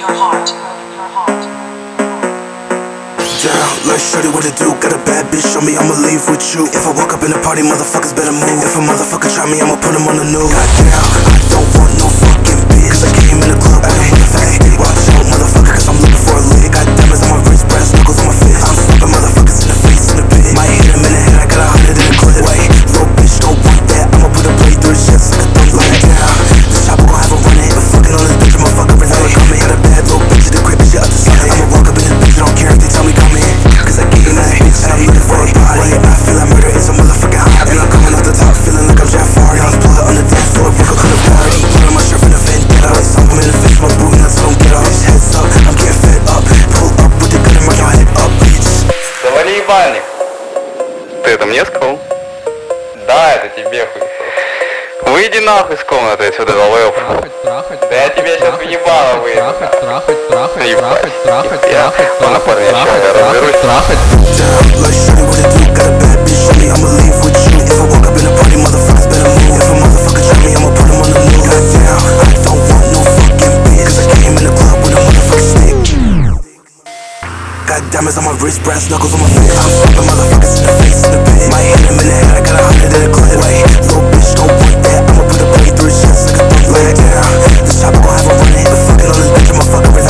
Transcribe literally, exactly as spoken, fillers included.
your heart. Your heart. Down, like shorty, what it do? Got a bad bitch, show me I'ma leave with you. If I walk up in the party, motherfuckers better move. If a motherfucker try me, I'ma put him on the news. Goddamn, I don't want no fucking bitch, cause I came in the club with a motherfucking stick. Watch out, motherfucker, cause I'm looking for a lick. Got diamonds on my wrist, brass knuckles on my fist. I'm slapping motherfuckers in the face in the pit. Might hit him in the head, I got a hundred in the clip. Wait, little bitch, don't want that. I'ma put a blade through his chest like a thumb. Like down, this chopper gon' have a run it. But fucking on this bitch, I'ma fuck up and never come in. Got a bad little bitch in the crib, and she up to something. I'ma walk up in this bitch, I don't care if they tell me come in. Cause I came in this bitch, and I'm looking for a body. I feel like murder is a motherfucking hobby. And I'm coming off the top, feeling like I'm Jafari. I'm blood on the dance floor, broke up to the party. Put on my shirt from the vendetta. I saw him in the face, my boot nuts don't get off. Heads up, I'm getting fed up. Pull up with the gun and mark your head up, bitch. Завали ебальник. Ты это мне сказал? Да, это тебе хуй. Выйди нахуй с комнаты отсюда, долбоёб. Трахать, трахать, Да я тебе сейчас в ебало выйду. трахать, трахать, трахать, Ебать. трахать, трахать, Я- трахать, ладно, парни, я трахать, щас разберусь. трахать. Down, like shorty, what it do? Got a bad bitch, show me I'ma leave with you. If I walk up in the party, motherfuckers better move. If a motherfucker try me, I'ma put him on the news. Goddamn, I don't want no fucking bitch, cause I came in the club with a motherfucking stick. Got diamonds on my wrist, brass knuckles on my fist. I'm slapping motherfuckers in the face in the pit. Might hit him in the head, I got a hundred in the clip. Wait, little bitch, don't want that. I'ma put a blade through his chest like a thumb. Like down, this chopper gon' have a run it. But fucking on this bitch, I'ma fuck her